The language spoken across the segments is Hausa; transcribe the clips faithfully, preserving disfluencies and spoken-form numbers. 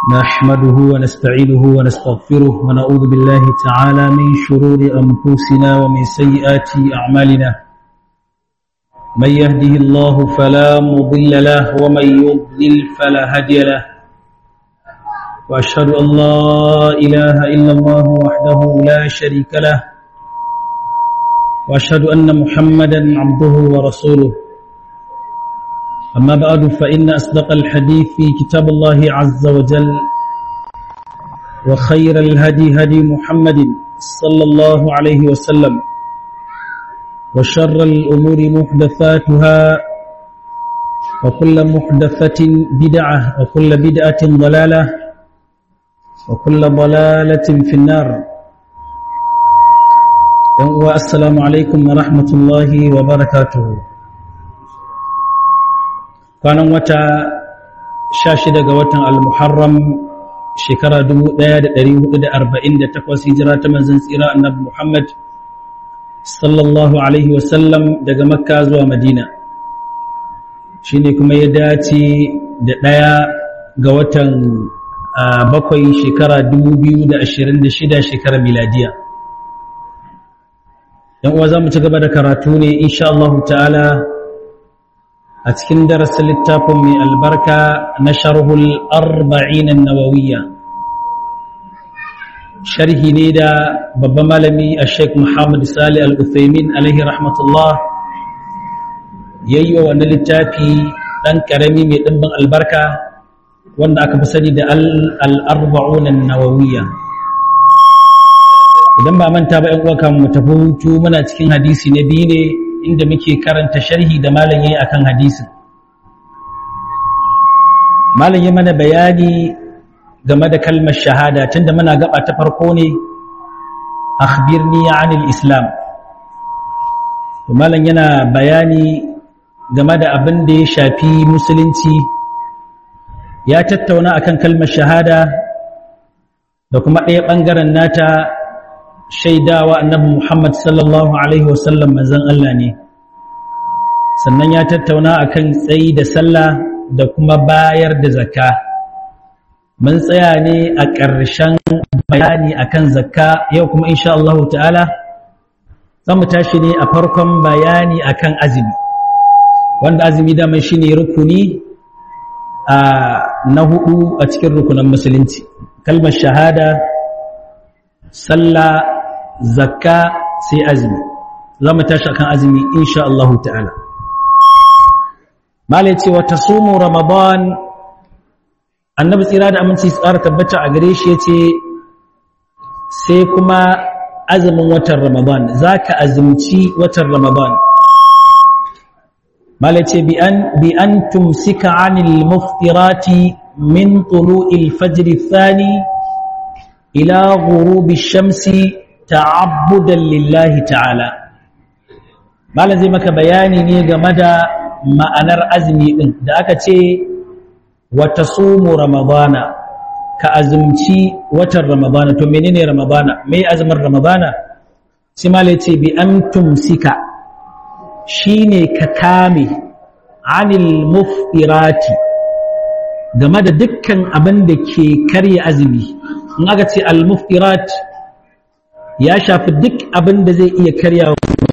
نحمده ونستعينه ونستغفره ونعوذ بالله تعالى من شرور أنفسنا ومن سيئات أعمالنا من يهده الله فلا مضل له ومن يضلل فلا هادي له وأشهد أن لا إله إلا الله وحده لا شريك له وأشهد أن محمدا عبده ورسوله أما بعد فإن أصدق الحديث في كتاب الله عز وجل وخير الهدي هدي محمد صلى الله عليه وسلم وشر الأمور محدثاتها وكل محدثة بدعة وكل بدعة ضلالة وكل ضلالة في النار والسلام عليكم ورحمة الله وبركاته. kwanan wata sha shida ga watan al-muharram shekara dubu ɗaya da ɗari hudu da arba'in da takwas hijira ta manzon tsira annabi Muhammad sallallahu alaihi wasallam daga makka zuwa madina shine kuma ya dace da ɗaya ga watan bakwai shekara dubu biyu da ashirin da shida shekara miladiya. yan uwa za mu ci gaba da karatu ne insha Allah ta'ala a cikin darasin littafin mai albarka na sharhul arba'in an-nawawiyya, sharhi ne da babban malami a Sheikh Muhammad Salih Al-Uthaymin alaihi rahmatullah yayi wa wannan littafi dan karami mai dimbin albarka wanda aka fi sani da al-arba'un an-nawawiyya. idan ba manta ba ƴan uwa kan mu tafi hutu muna cikin hadisi na biyu ne inda muke karanta sharhi da malam yayi akan hadisin. Malam yayi mana bayani game da kalmar shahada tunda muna gaba ta farko ne akhbirni anil islam. To malam yana bayani game da abin da ya shafi musulunci, ya tattauna akan kalmar shahada da kuma ɗaya ɓangaren nata shaidawa annabi Muhammad sallallahu alaihi wasallam manzon Allah ne, sannan ya tattauna akan tsayi da sallah da kuma bayar da zakka. mun tsaya ne a ƙarshen bayani akan zakka, yau kuma insha Allah ta'ala zamu tashi ne a farkon bayani akan azumi, wanda azumi da mai shine rukuni a na hudu a cikin rukunan musulunci. kalmar shahada, sallah, zakka sai azumi. za mu tashi akan azumi insha Allah ta'ala. malai ce wa tasumu ramadan, annabi tsira da aminci tsara tabbata a gare shi yace sai kuma azumin watan ramadan, zaka azumci watan ramadan. malai ce bi an bi an tumsika anil muftirati min tulu'il fajr ath-thani ila ghurubi ash-shamsi ta'abbudan lillahi ta'ala. malam zai maka bayani ne game da ma'anar azumi din da aka ce wa tasumu ramadana, ka azumci watan ramadana. to menene ramadana, me azumin ramadana? sai malai ce bi an tumsika, shine ka kame anil muftirati, game da dukkan abin da ke karya azumi. in aka ce al muftirat ya shafi duk abin da zai iya karya.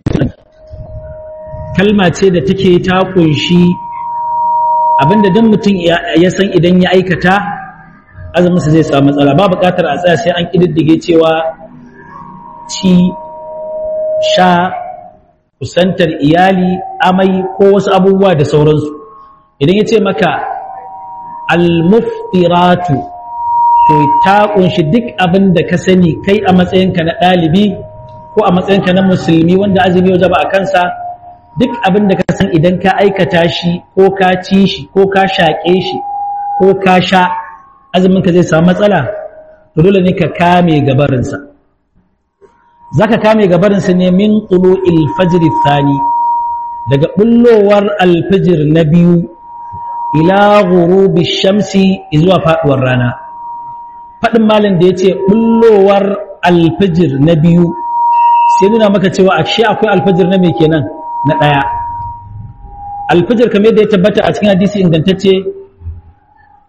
kalma ce da take ta kunshi abinda dan mutum ya san idan ya aikata azuminsa zai samu matsala. ba buƙatar a tsaya sai an kididdige cewa ci, sha, kusantar iyali, amai ko wasu abubuwa da sauransu. idan ya ce maka al-muftiratu, to ta kunshi duk abin da ka sani kai a matsayinka na ɗalibi ko a matsayinka na musulmi wanda azumi ya zaba a kansa. duk abin da ka san idan ka aikata shi ko ka ci shi ko ka shaƙe shi ko ka sha azuminka zai samu matsala, to dole ne ka kame gabarinsa. za ka kame gabarinsa ne min tulu'il fajr thani, daga bullowar alfijir na biyu ila ghurubi shamsi, zuwa faduwar rana. faɗin malin da ya ce bullowar alfijir na biyu sai nuna maka cewa ashe akwai alfijir na mai kenan na ɗaya. alfijir kamar da ya tabbata a cikin hadisi ingantacce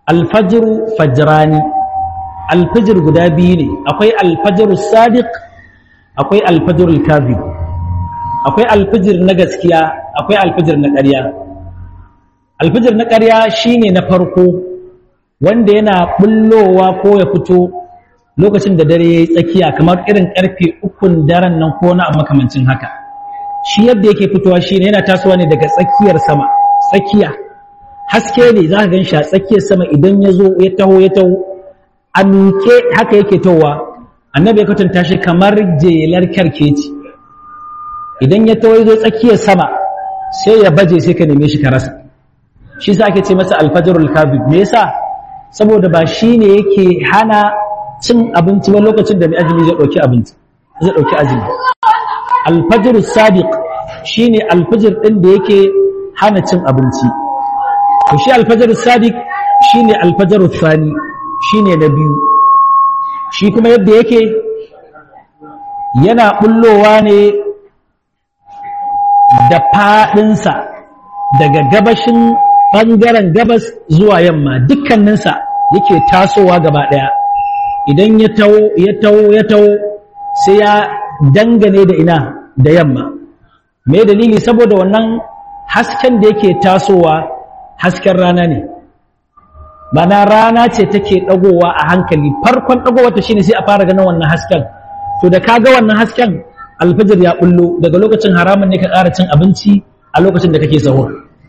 alfajr fajrani alfajr guda biyu ne akwai alfajr sadiq akwai alfajr kadhib akwai alfajr na gaskiya akwai alfajr na ƙarya alfajr na ƙarya shine na farko wanda yana bullowa ko ya fito lokacin da dare yayi tsakiya kamar irin karfe ukun daren nan ko na makamancin haka shi yadda yake fitowa shine yana tasowa ne daga tsakiyar sama tsakiya haske ne zaka ganshi a tsakiyar sama idan yazo ya taho ya taho a miƙe haka yake tahowa annabi ya kwatanta shi kamar jelar karkeci idan ya taho yazo tsakiyar sama sai ya baje sai ka neme shi ka rasa shi sa ake ce masa alfajrul kadhib me yasa saboda ba shine yake hana cin abinci ba lokacin da mai azumi zai dauki abinci zai dauki azumi alfajrus sadiq shine alfajr din da yake hana cin abinci to shi alfajrus sadiq shine alfajrus thani shine na biyu shi kuma yadda yake yana bullowa ne da fadinsa daga gabashin bangaren gabas zuwa yamma dukkaninsa yake tasowa gaba daya idan ya tawo ya tawo ya tawo sai ya dangane da ina da yamma me dalili saboda wannan hasken da yake tasowa hasken rana ne bana rana ce take dagowa a hankali farkon dagowa ta shine sai a fara ganin wannan hasken to da kaga wannan hasken alfajir ya bullo daga lokacin haramun ne ka ƙara cin abinci a lokacin da kake sahur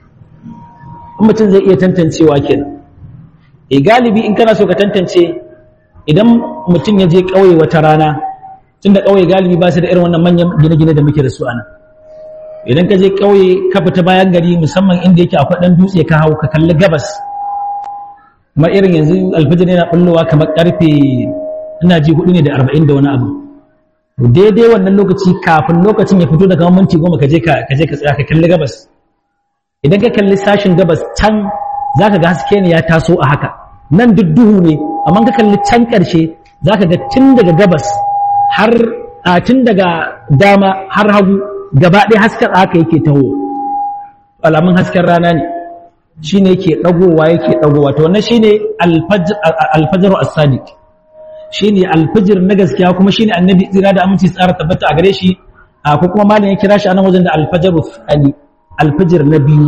mutum zai iya tantancewa kenan e galibi in kana so ka tantance idan mutum ya je ƙauye wata rana tunda ƙauye galibi ba su da irin wannan manyan gine-gine da muke da su anan idan ka je ƙauye ka fita bayan gari musamman inda yake akwai ɗan dutse ka hau ka kalli gabas kuma irin yanzu alfajir yana bullowa kamar karfe ina ji hudu ne da arba'in da wani abu daidai wannan lokaci kafin lokacin ya fito daga minti goma ka je ka je ka tsaya ka kalli gabas idan ka kalli sashin gabas can zaka ga haske ne ya taso a haka nan duk duhu ne amma ka kalli can ƙarshe zaka ga tun daga gabas har a tun daga dama har hagu gaba ɗaya hasken haka yake taho alamun hasken rana ne shine yake dagowa yake dagowa to wannan shine alfajr alfajr as-sadiq shine alfajr na gaskiya kuma shine annabi tsira da aminci tsara tabbata a gare shi ko kuma malamin ya kira shi anan wajen da alfajr ali alfajr na biyu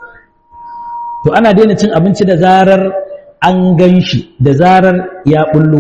to ana daina cin abinci da zarar an ganshi da zarar ya bullo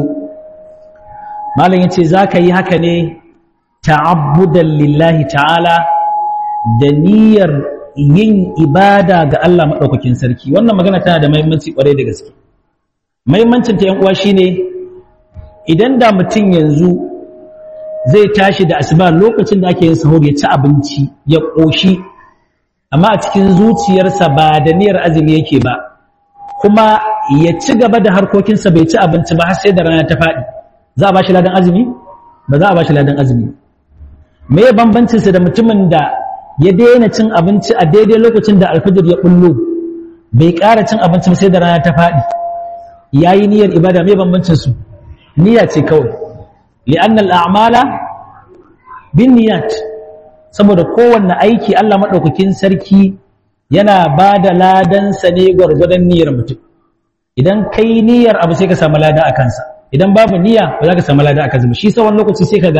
malam yace zaka yi haka ne ta'abbudan lillahi ta'ala da niyyar yin ibada ga Allah madaukakin sarki wannan magana tana da muhimmanci kwarai da gaske muhimmancin ta yan uwa shine idan da mutum yanzu zai tashi da asuba lokacin da ake yin sahur ya ci abinci ya koshi amma a cikin zuciyarsa ba da niyyar azumi yake ba kuma ya ci gaba da harkokinsa bai ci abinci ba har sai da rana ta faɗi za a ba shi ladan azumi ba za a ba shi ladan azumi me ya bambancin sa da mutumin da ya daina cin abinci a daidai lokacin da alfajir ya bullo bai ƙara cin abinci sai da rana ta faɗi yayi niyyar ibada me bambancin su niyya ce kawai li'anna al'amala bin niyyat saboda kowanne aiki Allah madaukakin sarki yana bada ladan sa ne gurgurdan niyyar mutum idan kai niyyar abu sai ka samu lada a kansa idan babu niyya ba za ka samu lada a kansa shi sa wani lokaci sai ka ga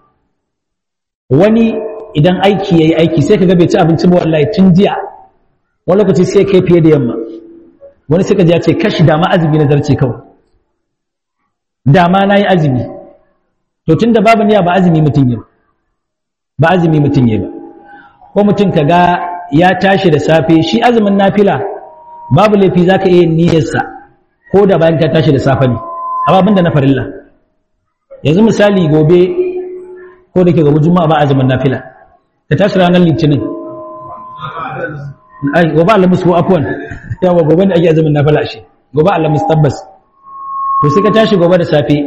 wani idan aiki yayi aiki sai kaga bai ci abinci ba wallahi tun jiya wani lokaci sai kai fiye da yamma wani sai kaji ya ce kashi da ma azumi na zarce kawai da ma nayi azumi to tunda babu niyya ba azumi mutun yi ba azumi mutun yi ba ko mutun kaga ya tashi da safe shi azumin nafila babu laifi zaka iya niyyar sa ko da bayan ka tashi da safe ne amma abinda na farilla yanzu misali gobe ko da ke gobe juma'a ba azumin nafila ta tashi ranar litinin ai gobe alhamis ko afwan yawa gobe ne ake azumin nafila shi gobe alhamis tabbas to sai ka tashi gobe da safe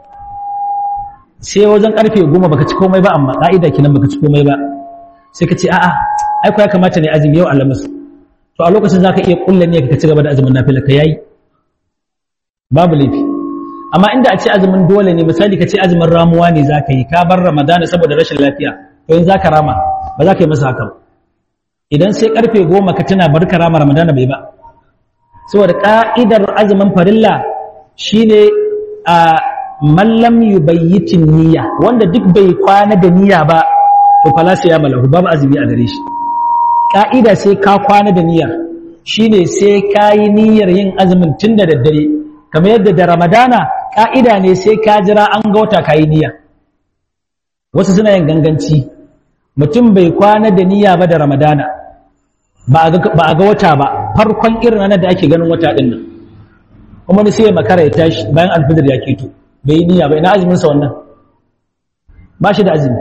sai wajen karfe goma baka ci komai ba amma ka'ida kinan baka ci komai ba sai ka ce a'a ai ko ya kamata ne azumi yau alhamis to a lokacin zaka iya kullu ne ka ci gaba da azumin nafila ka yayi babu laifi amma inda a ce azumin dole ne misali ka ce azumin ramuwa ne zaka yi ka bar ramadana saboda rashin lafiya to yanzu zaka rama ba za ka yi masa haka ba idan sai karfe goma ka tuna bar ka rama ramadana bai ba saboda ka'idar azumin farilla shine a man lam yubayyitin niyya, wanda duk bai kwana da niyya ba to fala sai ya malahu, babu azumi a gare shi. Ka'ida sai ka kwana da niyyar, shine sai kayi niyyar yin azumin tun da daddare, kamar yadda da Ramadana ka'ida ne sai ka jira an ga wata kayi niyya. Wasu suna yin ganganci, mutum bai kwana da niyya ba da Ramadana, ba a ga wata ba, farkon irin ranar da ake ganin wata din nan, kuma ni sai makara ya tashi bayan alfijir ya keto, bai yi niyya ba, ina azumin sa wannan? Ba shi da azumi.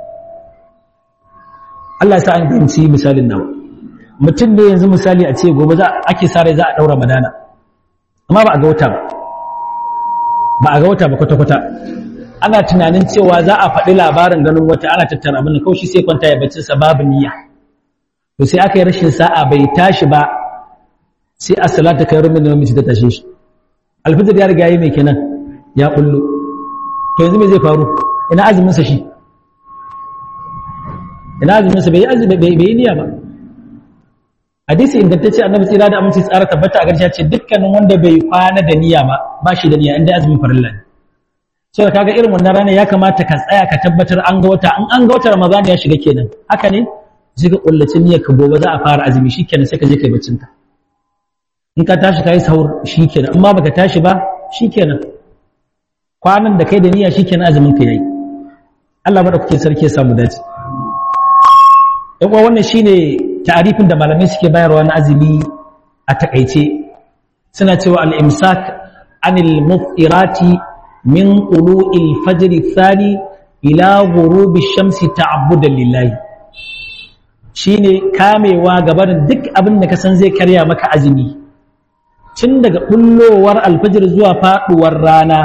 Allah ya sa an fahimci misalin nawa. Mutum ne yanzu misali a ce gobe za ake sa rai za a daura Ramadana, amma ba a ga wata ba, ba a ga wata ba kwata-kwata. Ana tunanin cewa za a faɗi labarin ganin wata, ana tattara abin da kawai shi sai kwanta ya baccin sa babu niyya. To sai aka yi rashin sa'a bai tashi ba, sai as-salatu khairun min an-nawm ta tashe shi. Alfijir ya riga yayi mai kenan, ya kullu. To yanzu me zai faru? Ina azumin sa shi? Ina azumin sa bai azumi bai bai niyya ba. Hadisi ingantacce Annabi tsira da aminci tsara tabbata a garsha ce dukkanin wanda bai kwana da niyya ba, ba shi da niyya inda azumin farilla ne. So kaga irin wannan rana ya kamata ka tsaya ka tabbatar an ga wata, an an ga wata Ramadan ya shiga kenan. Haka ne? Sai ka kullace niyyar ka gobe za a fara azumi shikenan sai ka je kai baccin ka. In ka tashi kai sahur shikenan, amma baka tashi ba shikenan. Kwanan da kai da niyya shikenan azumin ka yayi. Allah bada kuke sarki ya samu dace. Yawa wannan shine ta'arifin da malamai suke bayarwa na azumi a takeice. Suna cewa al-imsak anil muftirati min qulu'il fajr thani ila ghurubi shamsi ta'abbudan lillahi. Shine kamewa gabanin duk abin da ka san zai karya maka azumi, tun daga bullowar alfajir zuwa faduwar rana,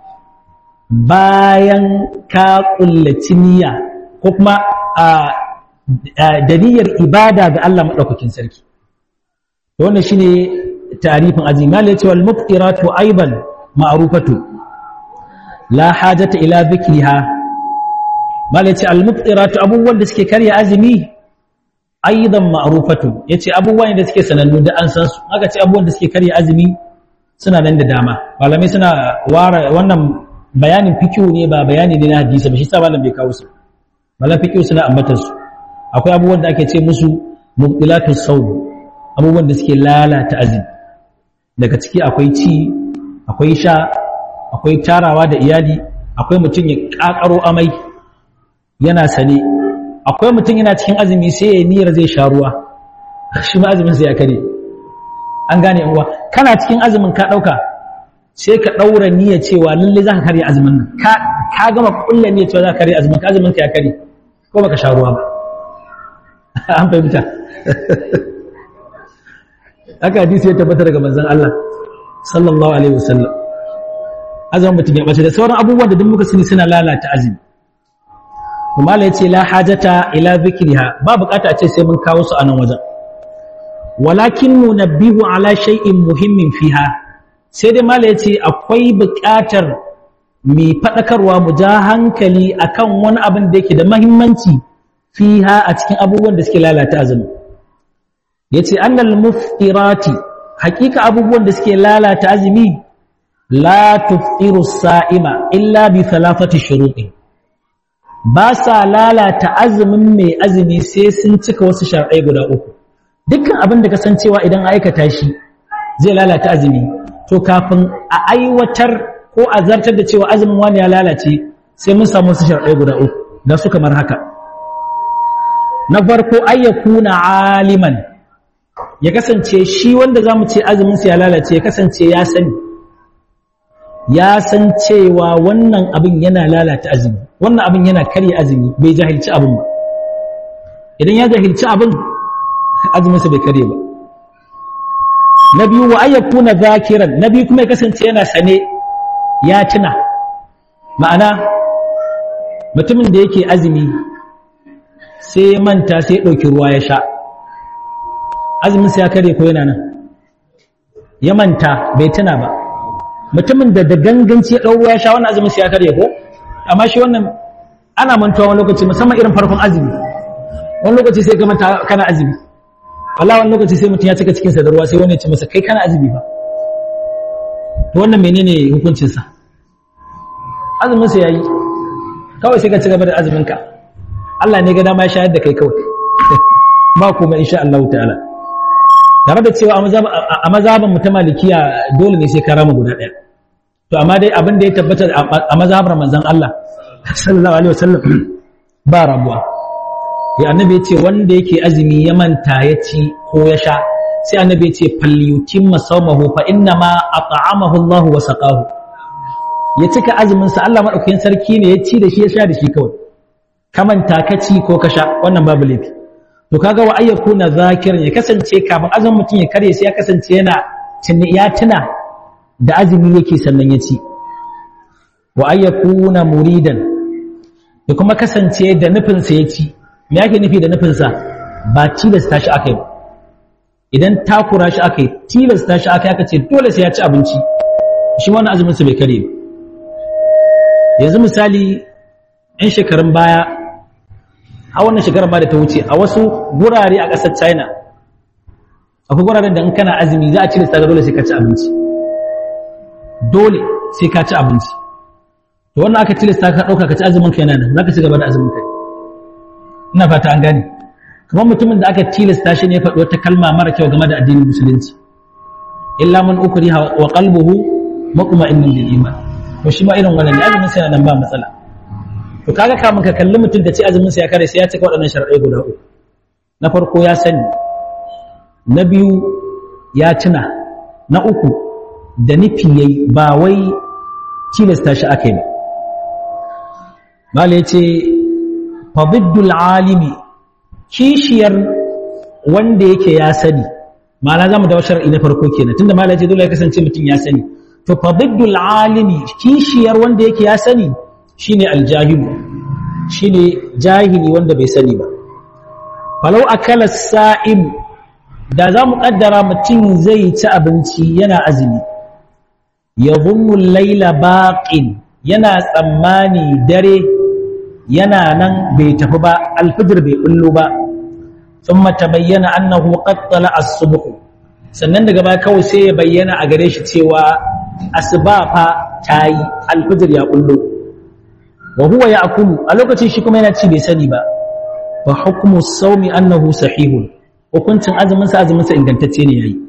bayan ka kullaci niyya ko kuma a da niyyar ibada ga Allah madaukakin sarki. Wannan shine ta'rifin azumi. Mal yace wal muftiratu aiban ma'rufatu la hajata ila dhikriha. Mal yace al muftiratu abubuwan da suke karya azumi aidan ma'rufatu, yace abubuwan da suke sanannu da an san su. Aka ce abubuwan da suke karya azumi suna nan da dama. Malamai suna ware wannan bayanin fikihu ne ba bayani ne na hadisi ba, shi sa malam bai kawo su. Malam fikihu suna ambatar su. Akwai abubuwan da ake ce musu mubtilatus sawm, abubuwan da suke lalata azumi. Daga ciki akwai ci, akwai sha, akwai tarawa da iyali, akwai mutum ya kakaro amai yana sane, akwai mutum yana cikin azumi sai ya niyyar zai sha ruwa, shi ma azumin sai ya kare. An gane uwa, kana cikin azumin ka dauka sai ka daura niyyar cewa lalle zaka kare azumin nan, ka ka gama kullu niyyar cewa zaka kare azumin ka, azumin ka ya kare ko baka sha ruwa ba. An fahimta. Haka hadisi ya tabbata daga manzon Allah sallallahu alaihi wasallam. Azumin mutum ya bace da sauran abubuwan da duk muka sani suna lalata azumi. Kuma Allah yace la hajata ila dhikriha, ba bukata a ce sai mun kawo su a nan wajen. Walakin nunabbihu ala shay'in muhimmin fiha. Sai dai mala yace akwai bukatar mi fadakarwa mu ja hankali akan wani abin da yake da muhimmanci fiha a cikin abubuwan da suke lalata azumi. Yace annal muftirati, hakika abubuwan da suke lalata azumi la tuftiru sa'ima illa bi thalathati shurutin. Ba sa lalata azumin mai azumi sai sun cika wasu sharɗai guda uku. Dukkan abin da kasancewa idan aikata shi zai lalata azumi, to kafin a aiwatar ko a zartar da cewa azumin wani ya lalace sai mun samu wasu sharɗai guda uku. Ga su kamar haka. Na farko ayyakuna aliman, ya kasance shi wanda zamu ce azumin sa ya lalace ya kasance ya sani, ya san cewa wannan abin yana lalata azumi, wannan abin yana karya azumi, bai jahilci abin ba. Idan ya jahilci abin, azumin sa bai karye ba. Na biyu wa ayyakuna zakiran, na biyu kuma ya kasance yana sane, ya tuna. Ma'ana mutumin da yake azumi sai ya manta sai ya ɗauki ruwa ya sha, azumin sa ya karye ko yana nan? Ya manta bai tuna ba. Mutumin da da ganganci ya ɗau ruwa ya sha, wannan azumin sa ya karye ko? Amma shi wannan ana mantuwa wani lokaci, musamman irin farkon azumi, wani lokaci sai ka manta kana azumi, wallahi wani lokaci sai mutum ya cika cikin sa da ruwa sai wani ya ce masa kai kana azumi ba to wannan menene hukuncin sa azumin sa yayi kawai sai ka ci gaba da azumin ka Allah ne ga dama ya shayar da kai kawai ba kuma insha Allah ta'ala tare da cewa a mazhaban mu ta malikiya dole ne sai ka rama guda daya to amma dai abin da ya tabbata a mazhabar manzon Allah sallallahu alaihi wasallam ba rabuwa ya annabi ya ce wanda yake azumi ya manta ya ci ko ya sha sai annabi ya ce falyutimma sawmahu fa inna ma at'amahu Allah wa saqahu ya cika azumin sa Allah madaukakin sarki ne ya ci da shi ya sha da shi kawai ka manta ka ci ko ka sha wannan babu laifi to kaga wa ayyakuna zakirin ya kasance kafin azumin mutum ya kare sai ya kasance yana ya tuna da azumi yake sannan ya ci wa ayyakuna muridan ya kuma kasance da nufin sa ya ci me yake nufi da nufin sa ba tilasta shi akai ba idan takura shi akai tilasta shi akai aka ce dole sai ya ci abinci shi wannan azumin sa bai kare ba yanzu misali in shekarun baya a wannan shekarar ba da ta wuce a wasu gurare a ƙasar China akwai guraren da in kana azumi za a cire sa dole sai ka ci abinci dole sai ka ci abinci to wannan aka tilasta ka dauka ka ci azumin ka yana nan zaka ci gaba da azumin ka ina fata an gane kamar mutumin da aka tilasta shi ne ya faɗi wata kalma mara kyau game da addinin musulunci illa man ukriha wa qalbuhu mutma'innun bil iman to shi ma irin wannan azumin sa yana nan ba matsala to kaga kamun ka kalli mutum da ce azumin sa ya kare sai ya cika waɗannan sharadai guda uku na farko ya sani na biyu ya tuna na uku da nufi yayi ba wai tilasta shi akai ba mala yace fadiddul alimi kishiyar wanda yake ya sani ma'ana zamu dawo shar'i na farko kenan tunda mala yace dole ya kasance mutum ya sani to fadiddul alimi kishiyar wanda yake ya sani shine aljahilu shine jahili wanda bai sani ba falau akala sa'im da zamu kaddara mutum zai ci abinci yana azumi yadhunnu al-layla baqin yana tsammani dare yana nan bai tafi ba alfijir bai bullo ba thumma tabayyana annahu qad tala as-subh sannan daga baya kawai sai ya bayyana a gare shi cewa asuba fa tayi alfijir ya bullo wa huwa ya'kulu a lokacin shi kuma yana ci bai sani ba fa hukmu as-sawmi annahu sahihun hukuncin azumin sa azumin sa ingantacce ne yayi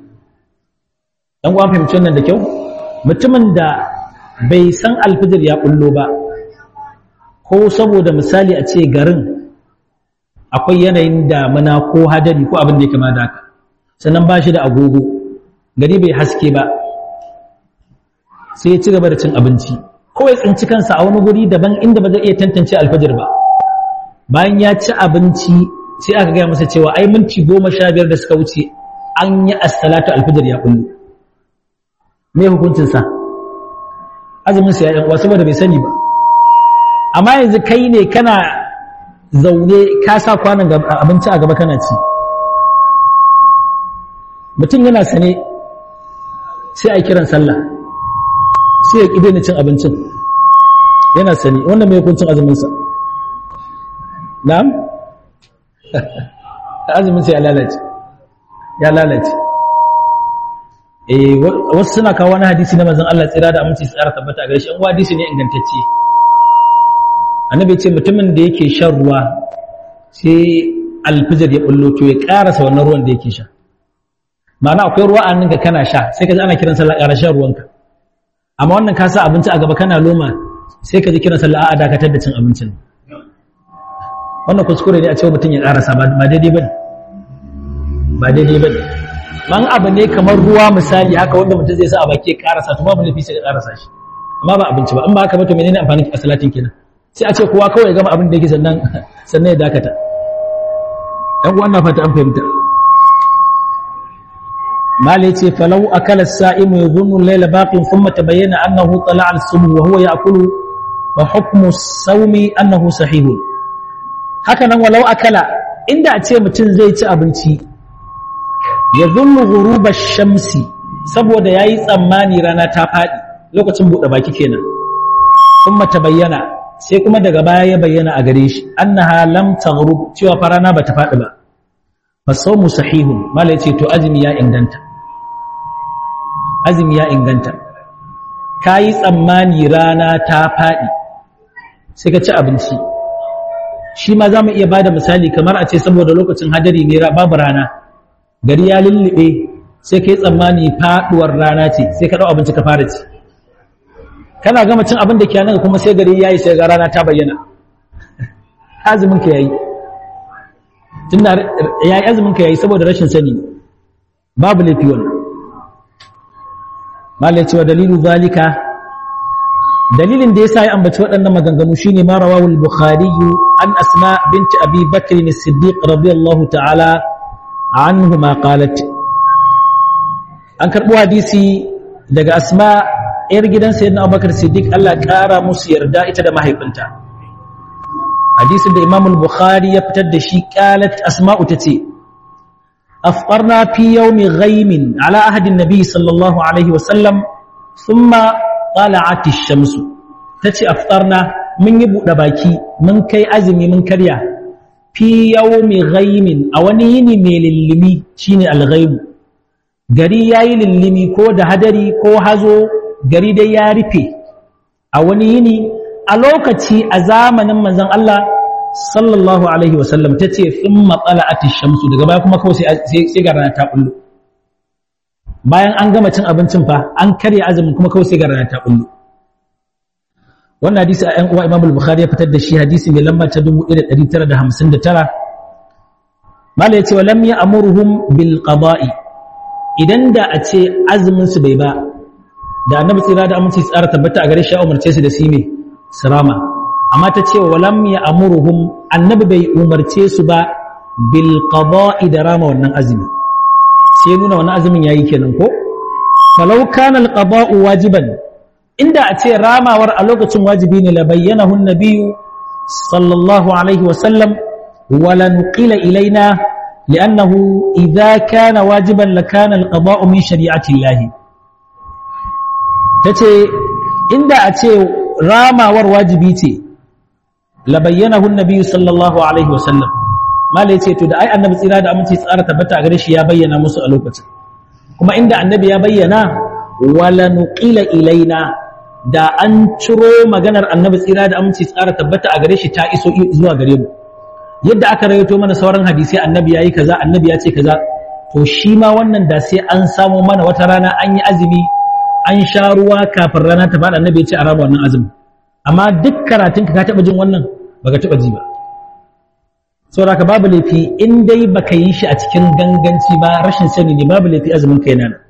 dan uwan fahimci wannan da kyau mutumin da bai san alfijir ya bullo ba ko saboda misali a ce garin akwai yanayin damuna ko hadari ko abin da ya kama da haka sannan ba shi da agogo gari bai haske ba sai ya ci gaba da cin abinci ko ya tsinci kansa a wani guri daban inda ba zai iya tantance alfajir ba bayan ya ci abinci sai aka gaya masa cewa ai minti goma sha biyar da suka wuce an yi as-salatu alfajir ya kullu me hukuncinsa azumin sa ya yan uwa saboda bai sani ba amma yanzu kai ne kana zaune ka sa kwanan abinci a gaba kana ci mutum yana sane sai a kiran sallah sai ya ƙi na cin abincin yana sani wannan mai hukuncin azuminsa na'am azuminsa ya lalace ya lalace eh wasu suna kawo wani hadisi na manzon Allah tsira da aminci tsara tabbata gare shi an wa hadisi ne ingantacce annabi ce mutumin da yake shan ruwa sai alfijir ya bullo to ya karasa wannan ruwan da yake sha ma'ana akwai ruwa a ninka kana sha sai ka ji ana kiran sallah ƙara shan ruwanka amma wannan ka sa abinci a gaba kana loma sai ka ji kiran sallah a dakatar da cin abincin wannan kuskure ne a cewa mutum ya karasa ba daidai bane ba daidai bane man abu ne kamar ruwa misali haka wanda mutum zai sa a baki ya karasa to babu nufi sai ya karasa shi amma ba abinci ba in ba haka ba to menene amfanin salatin kenan sai a ce kowa kawai ya gama abin da yake sannan sannan ya dakata ɗan uwan na fata an fahimta malai ce falau akala as-sa'imu yadhunnu al-layla baqin thumma tabayyana annahu tala'a al-subh wa huwa ya'kulu wa hukmu as-sawmi annahu sahih haka nan walau akala inda a ce mutum zai ci abinci yadhunnu ghurub ash-shamsi saboda yayi tsammani rana ta fadi lokacin bude baki kenan thumma tabayyana sai kuma daga baya ya bayyana a gare shi annaha lam taghrub cewa farana bata fadi ba fasawmu sahihun mala yace to azumi ya inganta azumi ya inganta kayi tsammani rana ta fadi sai ka ci abinci shi ma zamu iya bada misali kamar a ce saboda lokacin hadari ne babu rana gari ya lullube sai kai tsammani faduwar rana ce sai ka dau abinci ka fara ci kana gama cin abin da ke nan kuma sai gari yayi sai ga rana ta bayyana azumin ka yayi tunda yayi azumin ka yayi saboda rashin sani babu lafi wannan malai cewa dalilu zalika dalilin da yasa ya ambaci waɗannan maganganu shine ma rawahu al-bukhari an asma bint abi bakr as-siddiq radiyallahu ta'ala anhuma qalat an karbo hadisi daga asma yar gidan sayyidina abubakar siddiq Allah kara musu yarda ita da mahaifinta hadisin da imam al-bukhari ya fitar da shi qalat asma'u tace afqarna fi yawmi ghaymin ala ahdi an-nabi sallallahu alaihi wa sallam thumma tala'at ash-shams tace afqarna mun yi buɗe baki mun kai azumi mun karya fi yawmi ghaymin a wani yini mai lillimi shine al-ghayb gari yayi lillimi ko da hadari ko hazo gari dai ya rufe a wani yini a lokaci a zamanin manzon Allah sallallahu alaihi wasallam tace thumma tala'at ash-shamsu daga baya kuma kawai sai sai ga rana ta bullo bayan an gama cin abincin fa an karya azumin kuma kawai sai ga rana ta bullo wannan hadisi a uwa Imam al-Bukhari ya fitar da shi hadisi mai lamba ta dubu ɗaya da ɗari tara da hamsin da tara mala yace wa lam ya'muruhum bil qada'i idan da a ce azumin su bai ba da annabi tsira da aminci tsara tabbata a gare shi ya umarce su da su ne sirama amma ta ce walam ya amuruhum annabi bai umarce su ba bil qada'i da rama wannan azumi sai nuna wannan azumin yayi kenan ko falau kana al qada'u wajiban inda a ce ramawar a lokacin wajibi ne la bayyanahu an-nabiy sallallahu alaihi wa sallam wa lan qila ilaina li'annahu idha kana wajiban lakana al qada'u min shari'ati llahi tace inda a ce ramawar wajibi ce la bayyanahu an-nabiy sallallahu alaihi wasallam mala yace to da ai annabi tsira da aminci tsara tabbata a gare shi ya bayyana musu a lokacin kuma inda annabi ya bayyana wala nuqila ilaina da an ciro maganar annabi tsira da aminci tsara tabbata a gare shi ta iso zuwa gare mu yadda aka rawaito mana sauran hadisi annabi yayi kaza annabi ya ce kaza to shi ma wannan da sai an samu mana wata rana an yi azumi an sha ruwa kafin rana ta faɗa annabi ya ce a raba wannan azumi amma duk karatunka ka taɓa jin wannan baka taɓa ji ba saboda ka babu laifi in dai baka yi shi a cikin ganganci ba rashin sani ne babu laifi azumin kai nan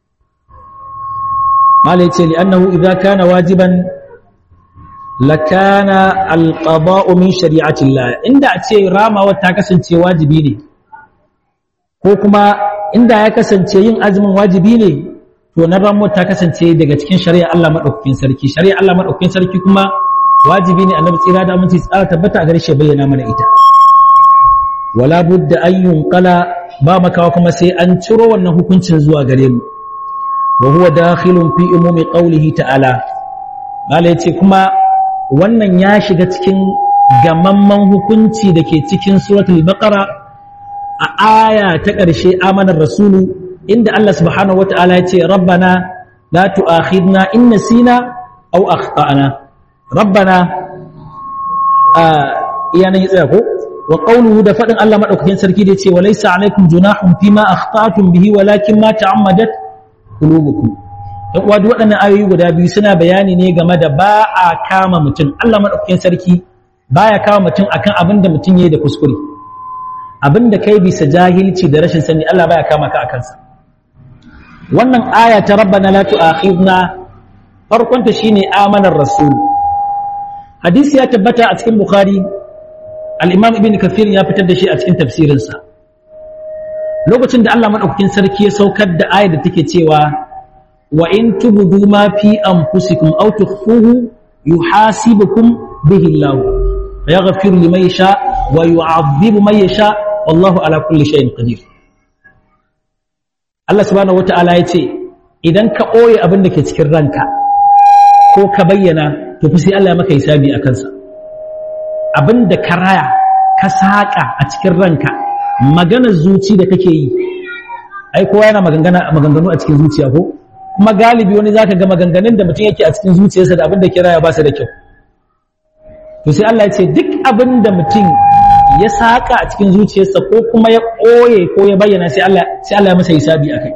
mala yace li annahu idza kana wajiban lakana alqada'u min shari'ati Allah inda a ce ramawa ta kasance wajibi ne ko kuma inda ya kasance yin azumin wajibi ne to na ramo ta kasance daga cikin shari'a Allah madaukakin sarki shari'a Allah madaukakin sarki kuma wajibi ne annabi tsira da aminci tsara tabbata a gare shi bayyana mana ita wala budda an yunqala ba makawa kuma sai an ciro wannan hukuncin zuwa gare mu wa huwa dakhilun fi umumi qawlihi ta'ala mala yace kuma wannan ya shiga cikin gamamman hukunci dake cikin suratul baqara a aya ta ƙarshe amanar rasulu inda Allah subhanahu wata'ala ya ce rabbana la tu'akhidna in nasina aw akhtana rabbana iyana yi tsaya ko wa qawluhu da fadin Allah madaukakin sarki da yace walaysa alaikum junahun fima akhtatum bihi walakin ma ta'ammadat qulubukum dan uwa duk waɗannan ayoyi guda biyu suna bayani ne game da ba a kama mutum Allah madaukakin sarki baya kama mutum akan abin da mutum yayi da kuskure abin da kai bisa jahilci da rashin sani Allah baya kama ka akan sa wannan aya ta rabbana la tu'akhidna farkon ta shine amanar rasul hadisi ya tabbata a cikin bukhari al-imam ibn kathir ya fitar da shi a cikin tafsirin sa lokacin da Allah madaukakin sarki ya saukar da ayar da take cewa wa in tubdu ma fi anfusikum aw tukhfuhu yuhasibukum bihi Allah fayaghfiru liman yasha wa yu'adhibu man yasha wallahu ala kulli shay'in qadir Allah subhanahu wata'ala ya ce idan ka ɓoye abin da ke cikin ranka ko ka bayyana to fi sai Allah ya maka hisabi a kansa abin da ka raya ka saƙa a cikin ranka maganar zuci da kake yi ai kowa yana maganganu a cikin zuciya ko kuma galibi wani zaka ga maganganun da mutum yake a cikin zuciyarsa da abin da kira ya ba su da kyau to sai Allah ya ce duk abin da mutum ya saka a cikin zuciyarsa ko kuma ya koye ko ya bayyana sai Allah sai Allah ya masa hisabi akai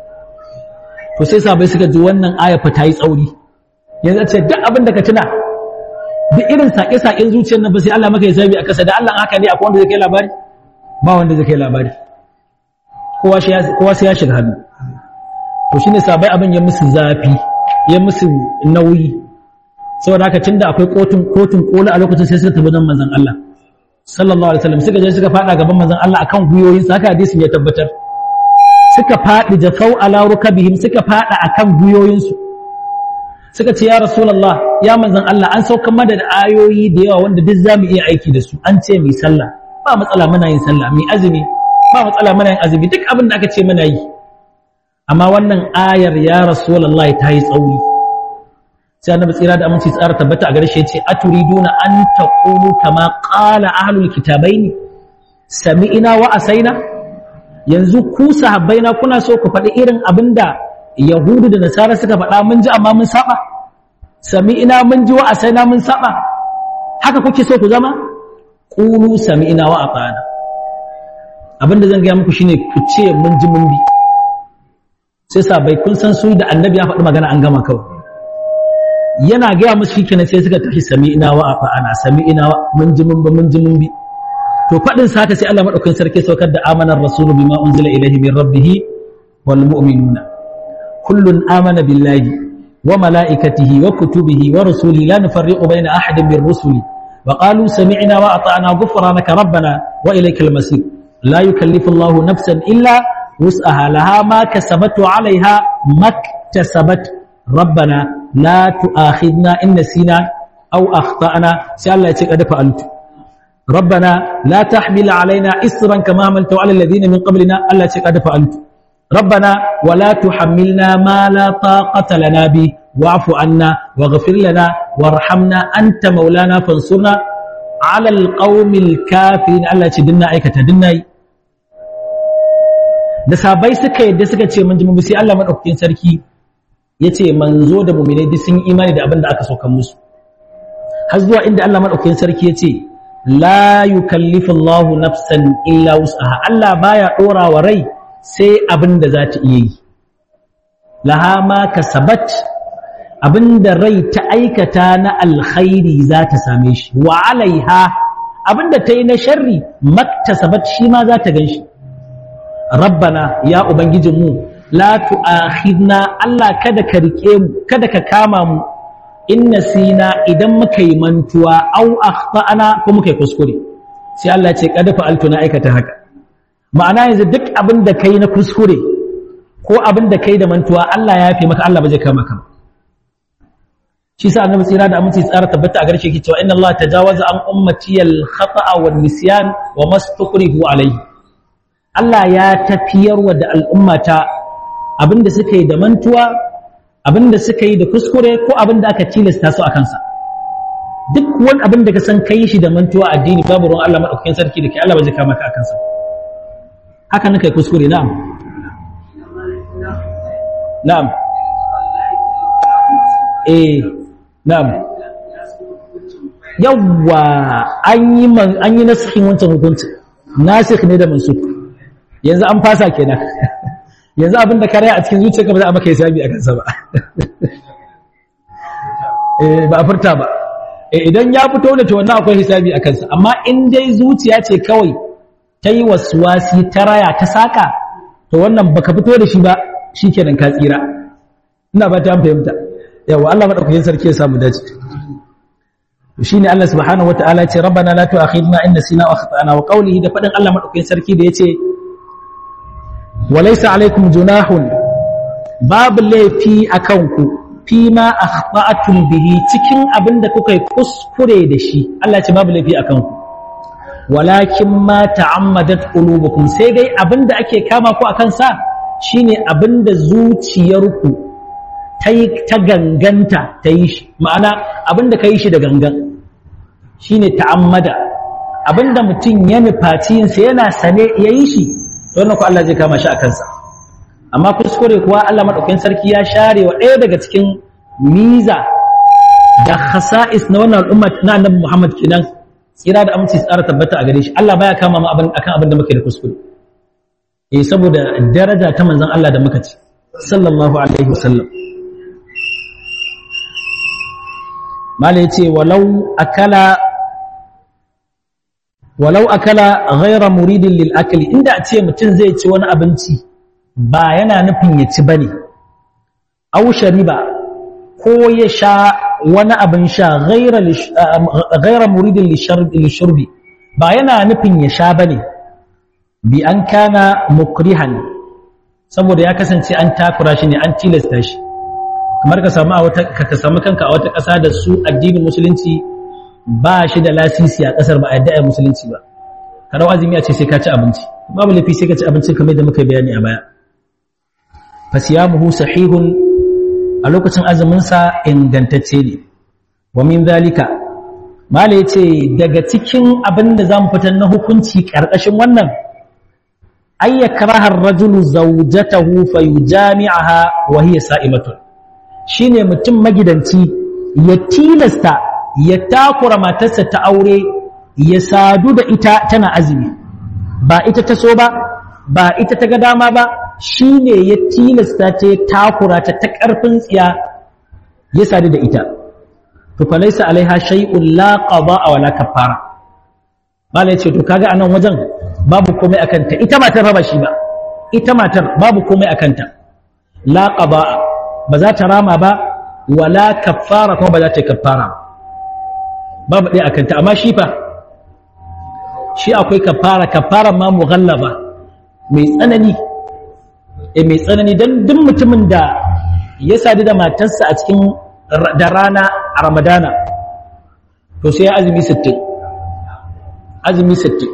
to sai sabai suka ji wannan aya fa ta yi tsauri yanzu ce duk abin da ka tuna duk irin sake-saken zuciyar nan ba sai Allah maka hisabi a kasa da Allah haka ne akwai wanda zai kai labari ba wanda zai kai labari kowa shi kowa sai ya shiga hannu to shine sabai abin ya musu zafi ya musu nauyi saboda haka tunda akwai kotun kotun kola a lokacin sai suka tabbata manzon Allah sallallahu alaihi wasallam suka je suka fada gaban manzon Allah akan guyoyin sa haka hadisin ya tabbatar suka fadi jafau ala rukabihim suka fada akan guyoyin su suka ce ya rasulullah ya manzon Allah an saukar mana da ayoyi da yawa wanda duk zamu iya aiki da su an ce mi sallah ba matsala muna yin sallah mi azumi ba matsala muna yin azumi duk abin da aka ce muna yi amma wannan ayar ya rasulullah ta yi tsauri sai annabi tsira da aminci tsara tabbata a gare shi yace aturiduna an taqulu kama qala ahlul kitabaini sami'na wa asaina yanzu ku sahabbaina kuna so ku faɗi irin abinda yahudu da nasara suka faɗa mun ji amma mun saba sami'na mun ji wa asaina mun saba haka kuke so ku zama qulu sami'na wa ata'na abinda zan ga muku shine ku ce mun ji mun bi sai sahabbai kun san su da annabi ya faɗi magana an gama kawai yana gaya musu shi kenan sai suka tafi sami'ina wa afa'ana sami'ina mun ji mun ba mun ji mun bi to fadin sa haka sai Allah madaukakin sarki saukar da amanar rasulu bima unzila ilayhi min rabbih wal mu'minuna kullun amana billahi wa malaikatihi wa kutubihi wa rusulihi la nufarriqu bayna ahadin min rusuli wa qalu sami'na wa ata'na ghufranaka rabbana wa ilaykal masir la yukallifu Allahu nafsan illa wus'aha laha ma kasabat wa 'alayha maktasabat rabbana la tu'akhidna in nasina aw akhtana sai Allah ya ce kada fa'altu rabbana la tahmil alaina isran kama hamalta ala alladhina min qablina Allah ya ce kada fa'altu rabbana wa la tuhammilna ma la taqata lana bi wa'fu anna waghfir lana warhamna anta maulana fansurna ala alqaumil kafirin Allah ya ce dinna aikata dinna yi da sabai suka yadda suka ce mun ji mun bi sai Allah madaukakin sarki yace manzo da mu'minai duk sun imani da abin da aka saukan musu har zuwa inda Allah madaukakin sarki yace la yukallifu Allahu nafsan illa wus'aha Allah baya dora wa rai sai abin da za ta iya yi laha ma kasabat abinda rai ta aikata na alkhairi za ta same shi wa alaiha abinda ta yi na sharri maktasabat shi ma za ta ganshi rabbana ya ubangijinmu la tu'akhidna Allah kada ka rike mu kada ka kama mu in nasina idan muka yi mantuwa au akhtana ko muka yi kuskure sai Allah ya ce kada fa'altu na aikata haka ma'ana yanzu duk abin da kai na kuskure ko abin da kai da mantuwa Allah ya yafe maka Allah ba zai kama ka shi sa annabi tsira da aminci tsara tabbata a garshe yake cewa inna Allah tajawaza an ummati al khata'a wan nisyan wa mastukrihu alayhi Allah ya tafiyarwa da al'ummata abinda suka yi da mantuwa abinda suka yi da kuskure ko abinda aka tilasta su a kansa duk wani abin da ka san kai shi da mantuwa addini babu ruwan Allah madaukakin sarki da kai Allah ba zai kama ka a kansa haka nan kai kuskure na'am na'am eh na'am yawwa an yi an yi nasihin wancan hukunci nasikh ne da mansukh yanzu an fasa kenan yanzu abin da ka raya a cikin zuciyarka ba za a maka hisabi a kansa ba eh ba a furta ba eh idan ya fito da to wannan akwai hisabi a kansa amma in dai zuciya ce kawai ta yi waswasi ta raya ta saka to wannan baka fito da shi ba shikenan ka tsira ina ba ta fahimta yawa Allah madaukakin sarki ya samu dace shine Allah subhanahu wataala ya ce rabbana la tu'akhidna in nasina wa akhtana wa qawlihi da fadin Allah madaukakin sarki da yace walaysa alaikum junahun babu laifi akan ku fima akhta'tum bihi cikin abinda kuka yi kuskure da shi Allah ya ce babu laifi akan ku walakin ma ta'ammadat qulubukum sai dai abinda ake kama ku akan sa shine abinda zuciyarku ta ta ganganta ta yi shi ma'ana abinda kai shi da gangan shine ta'ammada abinda mutum ya nufaci yin sa yana sane yayi shi to wannan ko Allah zai kama shi a kansa amma kuskure kuwa Allah madaukakin sarki ya share wa ɗaya daga cikin miza da khasa'is na wannan al'umma na Annabi Muhammad kenan tsira da aminci tsara tabbata a gare shi Allah baya kama mu abin akan abin da muke da kuskure eh saboda daraja ta manzon Allah da muka ci sallallahu alaihi wasallam malai yace walau akala walau akala ghayra muridin lil akli inda a ce mutum zai ci wani abinci ba yana nufin ya ci bane aw shariba ko ya sha wani abin sha ghayra muridin lishurbi ba yana nufin ya sha bane bi an kana mukrihan saboda ya kasance an takura shi ne an tilasta shi kamar ka samu a wata ka samu kanka a wata ƙasa da su addinin musulunci ba shi da lasisi a ƙasar ba a yadda ai musulunci ba karau azumi a ce sai ka ci abinci babu lafi sai ka ci abinci kamar da muka bayani a baya fasiyamuhu sahihun a lokacin azumin sa ingantacce ne wa min zalika mala yace daga cikin abin da zamu fitar na hukunci karkashin wannan ay yakraha ar-rajulu zawjatahu fayujami'aha wa hiya sa'imatun shine mutum magidanci ya tilasta ya takura matarsa ta aure ya sadu da ita tana azumi ba ita ta so ba ba ita ta ga dama ba shine ya tilasta ta takura ta ta karfin tsiya ya sadu da ita to fa laysa alaiha shay'un la qada'a wala kaffara bala yace to kaga anan wajen babu komai akan ta ita matar raba shi ba ita matar babu komai akan ta la qada'a ba za ta rama ba wala kaffara kuma ba za ta kaffara babu dai akan ta amma shi fa shi akwai kaffara kaffara ma mughallaba mai tsanani eh mai tsanani dan duk mutumin da ya sadu da matarsa a cikin da rana a Ramadana to sai ya azumi sittin azumi sittin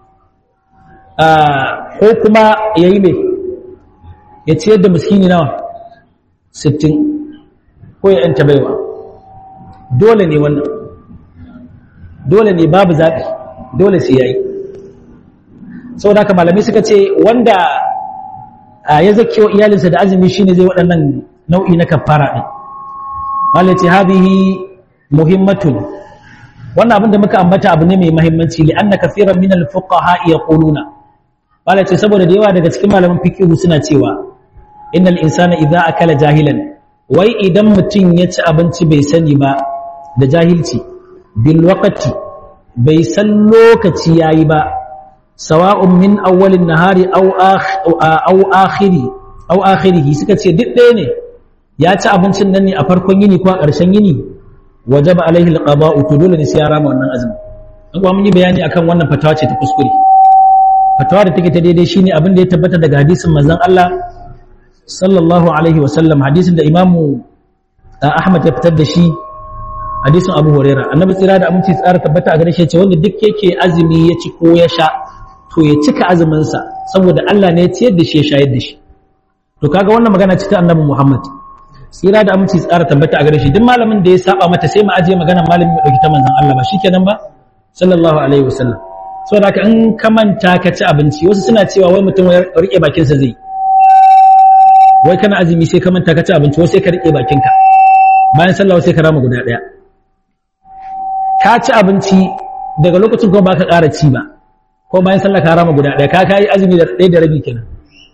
ah ko kuma yayi me ya ciyar da miskini nawa sittin ko ya yanta baiwa dole ne wannan dole ne babu zabi dole sai yayi saboda haka malamai suka ce wanda ya zakiyo iyalinsa da azumi shine zai waɗannan nau'i na kafara din malai ce hadhihi muhimmatun wannan abin da muka ambata abu ne mai muhimmanci li anna kaseeran min al-fuqaha yaquluna malai ce saboda da yawa daga cikin malaman fiqh suna cewa innal insana idza akala jahilan wai idan mutum ya ci abinci bai sani ba da jahilci bil waqti bai san lokaci yayi ba sawa'un min awwalin nahari aw aw akhiri aw akhirihi suka ce duk ɗaya ne ya ci abincin nan ne a farkon yini ko a ƙarshen yini wajaba alaihi alqada'u to dole ne sai ya rama wannan azumi an kuma mun yi bayani akan wannan fatawa ce ta kuskure fatawa da take ta daidai shine abin da ya tabbata daga hadisin manzon Allah sallallahu alaihi wasallam hadisin da imamu Ahmad ya fitar da shi hadisin Abu Hurairah annabi tsira da aminci tsara tabbata a gare shi ce wanda duk yake azumi ya ci ko ya sha to ya cika azumin sa saboda Allah ne ya ciyar da shi ya shayar da shi to kaga wannan magana ce ta annabi Muhammad tsira da aminci tsara tabbata a gare shi duk malamin da ya saba mata sai mu ajiye maganar malamin mu dauki ta manzon Allah ba shikenan ba sallallahu alaihi wasallam saboda haka in ka manta ka ci abinci wasu suna cewa wai mutum ya rike bakin sa zai wai kana azumi sai ka manta ka ci abinci wai sai ka rike bakinka bayan sallah sai ka rama guda daya ka ci abinci daga lokacin kuma baka ƙara ci ba ko bayan sallah ka rama guda daya ka kai azumi da ɗaya da rabi kenan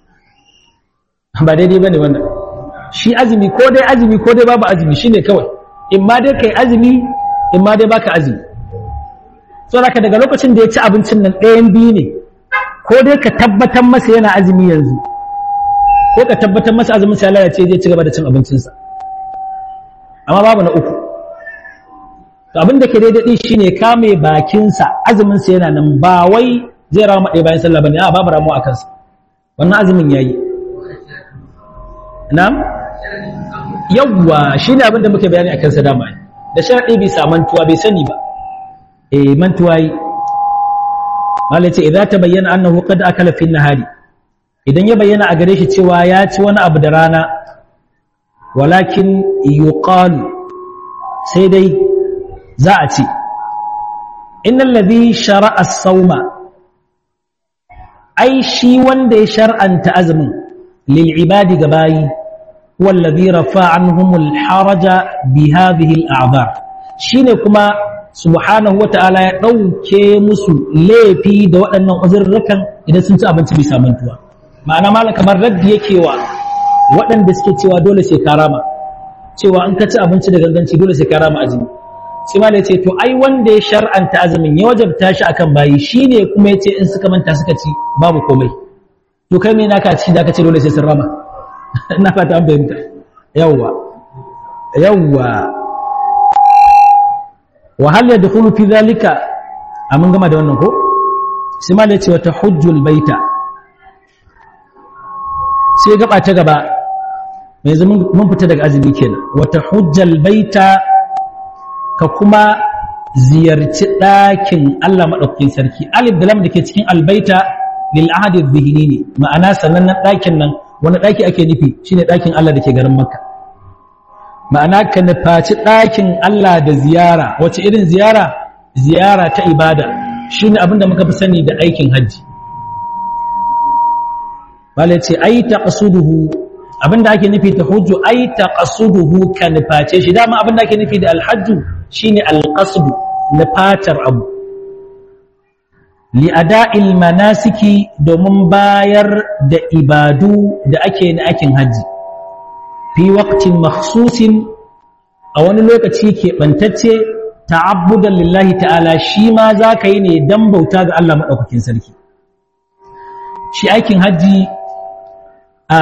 ba daidai bane wannan shi azumi ko dai azumi ko dai babu azumi shine kawai in ma dai kai azumi in ma dai baka azumi saboda daga lokacin da ya ci abincin nan ɗayan biyu ne ko dai ka tabbatar masa yana azumi yanzu ko ka tabbatar masa azumin sa Allah ya ce zai ci gaba da cin abincinsa amma babu na uku to abin da ke daidai shine kame bakinsa azumin sa yana nan ba wai zai rama ɗaya bayan sallah bane a babu ramu a kansa wannan azumin yayi na'am yawwa shine abin da muke bayani akan sa dama da sharadi bai sa mantuwa bai sani ba eh mantuwa yi malai ce idza tabayyana annahu qad akala fi an-nahari idan ya bayyana a gare shi cewa ya ci wani abu da rana walakin yuqalu sai dai za a ci innal ladhi shara'a as-sawma ai shi wanda ya shar'anta azumin lil ibadi gabayi huwa alladhi rafa'a anhum al-haraja bi hadhihi al-a'dhar shine kuma subhanahu wata'ala ya dauke musu laifi da waɗannan uzurrukan idan sun ci abinci bisa mantuwa ma'ana malam kamar raddi yake wa waɗanda suke cewa dole sai karama cewa an ka ci abinci da ganganci dole sai karama azumi sai malai ce to ai wanda ya shar'anta azumin ya wajabta shi akan bayi shine kuma yace in suka manta suka ci babu komai to kai me naka ci da ka ce dole sai sun rama ina fata an bayyana yawa yawa wa hal yadkhulu fi dhalika amun gama da wannan ko sai malai ce wata hujjul baita sai gaba ta gaba mai zaman mun fita daga azumi kenan wata hujjal baita ka kuma ziyarci ɗakin Allah maɗaukakin sarki alif da lam da ke cikin albaita lil ahadi dhihni ne ma'ana sannan ɗakin nan wani ɗaki ake nufi shine ɗakin Allah da ke garin Makka ma'ana ka nufaci ɗakin Allah da ziyara wace irin ziyara ziyara ta ibada shine abinda muka fi sani da aikin hajji bale ce ai taqsuduhu abinda ake nufi ta hujju ai taqsuduhu ka nuface shi dama abinda ake nufi da alhajju shine alqasdu nufatar abu li ada'il manasiki domin bayar da ibadu da ake na aikin haji fi waqtin makhsusin a wani lokaci ke bantacce ta'abbudan lillahi ta'ala shi ma zaka yi ne dan bauta ga Allah madaukakin sarki shi aikin haji a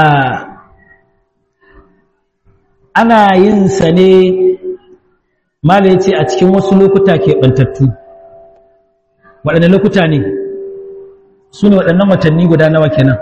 ana yin sa ne mala yace a cikin wasu lokuta ke bantattu waɗanne lokuta ne su ne waɗannan watanni guda nawa kenan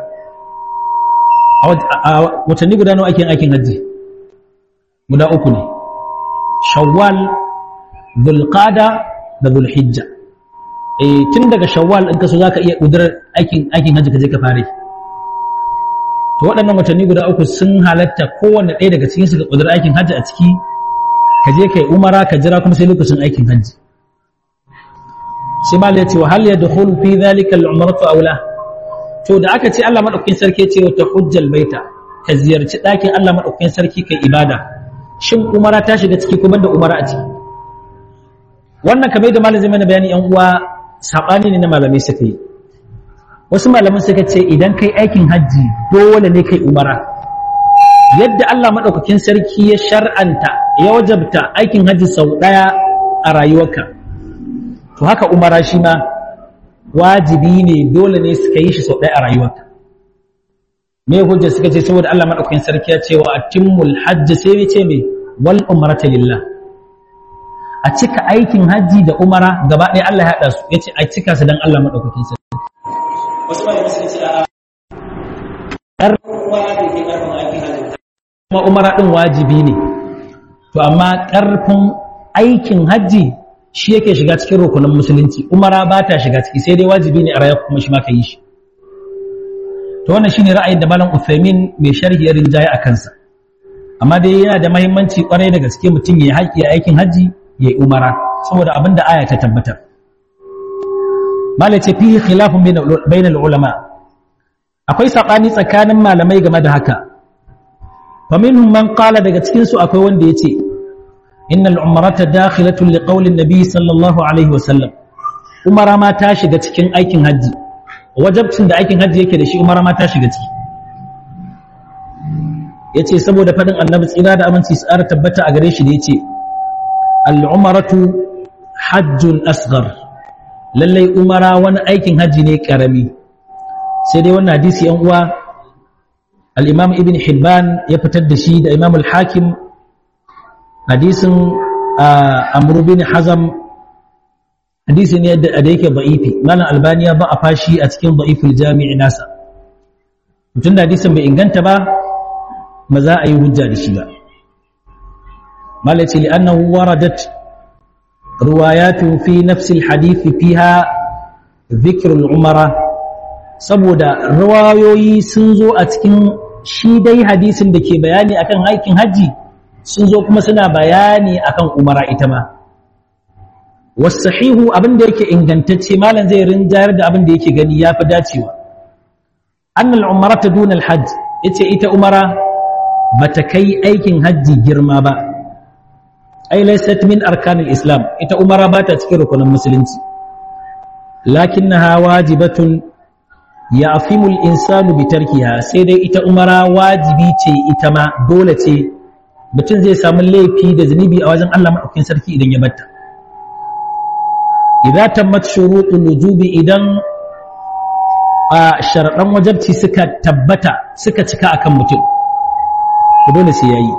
a watanni guda nawa ake aikin hajji guda uku ne shawwal dhulqada da dhulhijja eh tun daga shawwal in ka so zaka iya kudurar aikin aikin hajji ka je ka fare to waɗannan watanni guda uku sun halatta kowanne ɗaya daga cikin su ga kudurar aikin hajji a ciki ka je kai umara ka jira kuma sai lokacin aikin hajji sai mal ya ce wa hal yadkhulu fi dhalika al-umratu aw la to da aka ce Allah madaukakin sarki ce wata hujjal baita ka ziyarci ɗakin Allah madaukakin sarki kai ibada shin umara ta shiga ciki ko banda umara a ciki wannan kamar da malamin mana bayani yan uwa sabani ne na malamai suka yi wasu malaman suka ce idan kai aikin hajji dole ne kai umara yadda Allah madaukakin sarki ya shar'anta ya wajabta aikin hajji sau daya a rayuwarka to haka umara shi ma wajibi ne dole ne suka yi shi sau daya a rayuwarka me hujja suka ce saboda Allah madaukakin sarki ya ce wa atimmul hajj sai ya ce me wal umrata lillah a cika aikin hajji da umara gaba ɗaya Allah ya hada su yace a cika su dan Allah madaukakin sarki wasu malamai suka ce a kuma umara din wajibi ne to amma karfin aikin hajji shi yake shiga cikin rukunin musulunci umara ba ta shiga ciki sai dai wajibi ne a rayuwa kuma shi ma ka yi shi to wannan shine ra'ayin da malam Uthaymin mai sharhi ya rinjaye a kansa amma dai yana da muhimmanci kwarai da gaske mutum ya haƙi aikin hajji ya yi umara saboda abinda aya ta tabbatar malace fihi khilafun bainal ulama akwai sabani tsakanin malamai game da haka fa minhum man qala daga cikin su akwai wanda yace innal umrata dakhilatun liqawli an-nabi sallallahu alaihi wasallam umara ma ta shiga cikin aikin hajji wajibcin da aikin hajji yake da shi umara ma ta shiga ciki yace saboda fadin annabi tsira da aminci su ara tabbata a gare shi da yace al-umratu hajjun asghar lallai umara wani aikin hajji ne karami sai dai wannan hadisi yan uwa al-imam ibn hibban ya fitar da shi da imam al-hakim hadisin amr bin hazam hadisi ne da yake da'ifi malam albani ya ba a fashi a cikin da'iful jami'i nasa mutun da hadisin bai inganta ba ma za a yi hujja da shi ba malaci li annahu waradat riwayatun fi nafsi al-hadith fiha dhikr al-umara saboda riwayoyi sun zo a cikin shi dai hadisin da ke bayani akan aikin haji sun zo kuma suna bayani akan umara ita ma wasahihu abinda yake ingantacce malan zai rinjayar da abinda yake gani yafi dacewa annal umrata duna alhajj yace ita umara bata kai aikin haji girma ba ai laysat min arkanil islam ita umara bata cikin rukunin musulunci lakinnaha wajibatun ya'fimu al-insanu bi tarkiha sai dai ita umara wajibi ce ita ma dole ce mutum zai samu laifi da zunubi a wajen Allah madaukakin sarki idan ya batta idza tammat shurutul wujubi idan a sharadan wajibci suka tabbata suka cika akan mutum dole sai yayi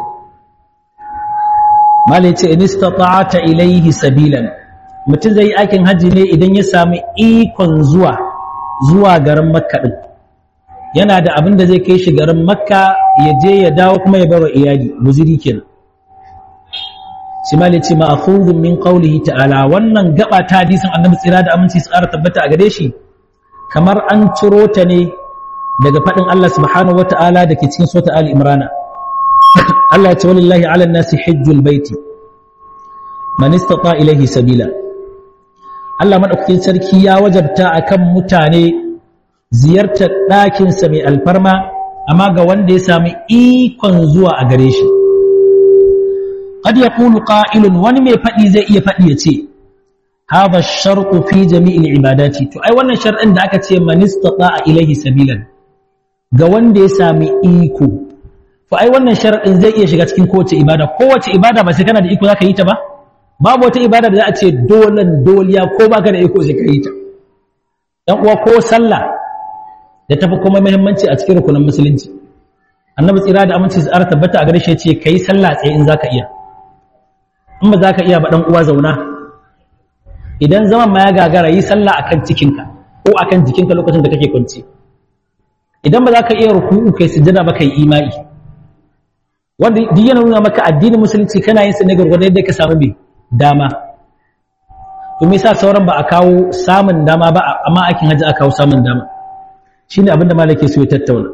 malai ce in istata'ata ilayhi sabilan mutum zai aikin haji ne idan ya sami ikon zuwa zuwa garin makka din yana da abin da zai kai shi garin makka ya je ya dawo kuma ya barwa iyali muziri kenan shi malai ce ma'khudun min qawlihi ta'ala wannan gaba ta hadisin annabi tsira da aminci tsara tabbata a gare shi kamar an ciro ta ne daga fadin Allah subhanahu wata'ala dake cikin sura Ali Imran Allah ya ce walillahi 'alan nasi hajjul baiti man istata ilayhi sabila Allah madaukakin sarki ya wajabta akan mutane ziyartar ɗakin sa mai alfarma amma ga wanda ya sami ikon zuwa a gare shi qad yaqulu qa'ilun wani mai fadi zai iya fadi yace hadha ash-shartu fi jami'il ibadati to ai wannan shar'in da aka ce man istata ilayhi sabilan ga wanda ya sami iko to ai wannan shar'in zai iya shiga cikin kowace ibada kowace ibada ba sai kana da iko zaka yi ta ba babu wata ibada da za a ce dolan doliya ko baka da iko sai ka yi ta dan uwa ko sallah da tafi kuma muhimmanci a cikin rukunin musulunci annabi tsira da aminci tsara tabbata a gare shi yace kai sallah tsaye in zaka iya in ba zaka iya ba dan uwa zauna idan zaman ma ya gagara yi sallah akan cikinka ko akan jikinka lokacin da kake kwance idan ba zaka iya ruku'u kai sujjada ba kai imani wanda duk yana nuna maka addinin musulunci kana yin sa ne gurgurdan yadda ka samu bi dama to me yasa sauran ba a kawo samun dama ba amma aikin haji aka kawo samun dama shine abin da malaka so ya tattauna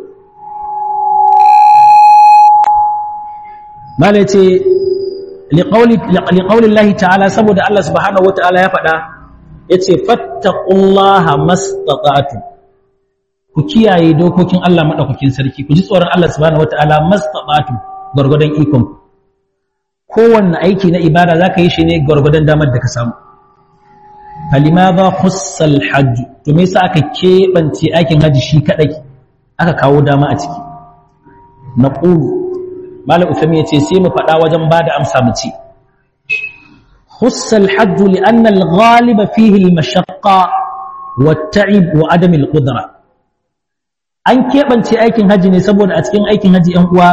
malaka ce liqauli liqauli Allah ta'ala saboda Allah subhanahu wata'ala ya faɗa yace fattaqullaha mastata'tu ku kiyaye dokokin Allah madaukakin sarki ku ji tsoron Allah subhanahu wata'ala mastata'tu gurgurdan ikon kowanne aiki na ibada zaka yi shi ne gurgurdan damar da ka samu falimadha khussal hajj to me yasa aka kebance aikin haji shi kadai aka kawo dama a ciki naqulu malam ufami yace sai mu fada wajen bada amsa mu ce khussal hajj li'anna al-ghalib fihi al-mashaqqa wat-ta'ib wa adam al-qudra an kebance aikin haji ne saboda a cikin aikin haji ɗan uwa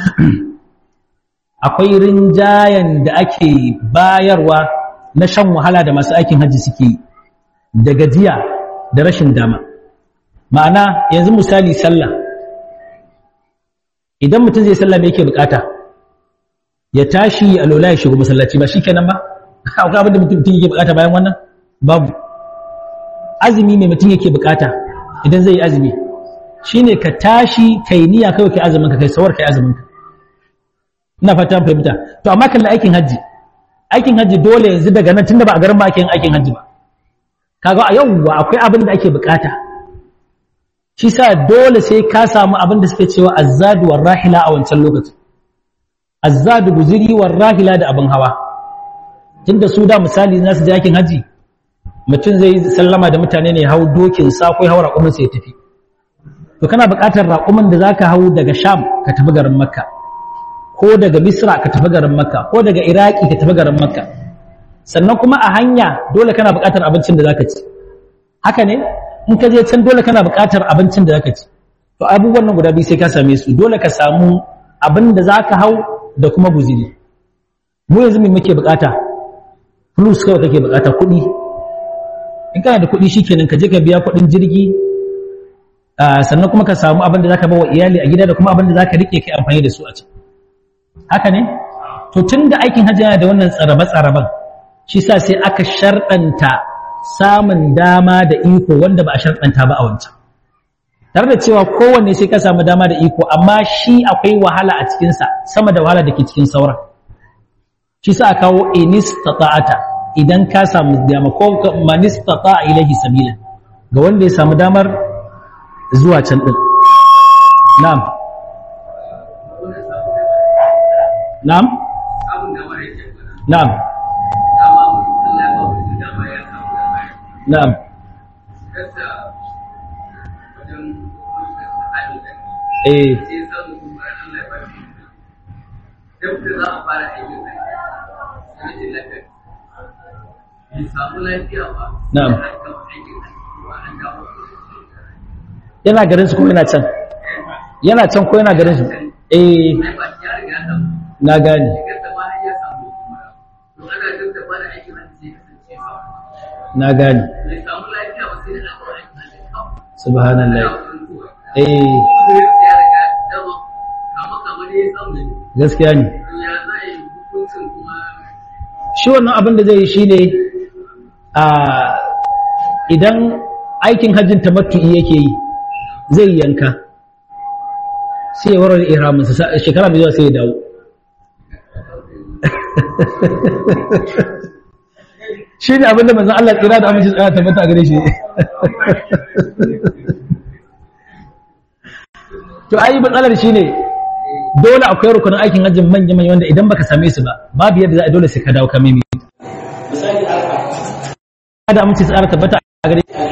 akwai rinjayen da ake bayarwa na shan wahala da masu aikin hajji suke da gajiya da rashin dama ma'ana yanzu misali sallah idan mutum zai sallah me yake bukata ya tashi a lola ya shigo masallaci ba shikenan ba akwai abin da mutum yake bukata bayan wannan babu azumi me mutum yake bukata idan zai yi azumi shine ka tashi kai niyya kai kai azumin ka kai sawar kai azumin ka ina fatan fahimta to amma kallon aikin hajji aikin hajji dole yanzu daga nan tunda ba a garin ba ake yin aikin hajji ba kaga a yawwa akwai abin da ake bukata shi sa dole sai ka samu abin da suke cewa azzadu war rahila a wancan lokacin azzadu guziri war rahila da abin hawa tunda su da misali nasu je aikin hajji mutum zai sallama da mutane ne hau dokin sa ko hawa raƙumin sai ya tafi to kana buƙatar raƙumin da zaka hau daga Sham ka tafi garin Makka ko daga Misra ka tafi garin Makka ko daga Iraki ka tafi garin Makka sannan kuma a hanya dole kana buƙatar abincin da zaka ci haka ne in ka je can dole kana buƙatar abincin da zaka ci to abubuwan nan guda biyu sai ka same su dole ka samu abin da zaka hau da kuma guzuri mu yanzu me muke buƙata plus kawai kake buƙata kuɗi in kana da kuɗi shikenan ka je ka biya kuɗin jirgi sannan kuma ka samu abin da zaka ba wa iyali a gida da kuma abin da zaka rike kai amfani da su a can haka ne to tunda aikin hajji yana da wannan tsarabe-tsaraben shi sa sai aka sharɗanta samun dama da iko wanda ba a sharɗanta ba a wancan tare da cewa kowanne sai ka samu dama da iko amma shi akwai wahala a cikinsa sama da wahala da ke cikin sauran shi sa a kawo inistata'ata idan ka samu dama ko man istata ilayhi sabila ga wanda ya samu damar zuwa can din na'am na'am na'am na'am eh na'am yana garin su ko yana can yana can ko yana garin su eh na gani na gani subhanallah eh gaskiya ne shi wannan abin da zai yi shine a idan aikin hajjin tamattu'i yake yi zai yanka sai ya warware ihraminsa shekara mai zuwa sai ya dawo shi ne abinda manzon Allah tsira da aminci tsaya tabbata a gare shi to ayi matsalar shi ne dole akwai rukunin aikin hajjin manya manya wanda idan baka same su ba babu yadda za a dole sai ka dawo ka mimi misali arfa da aminci tsaya tabbata a gare shi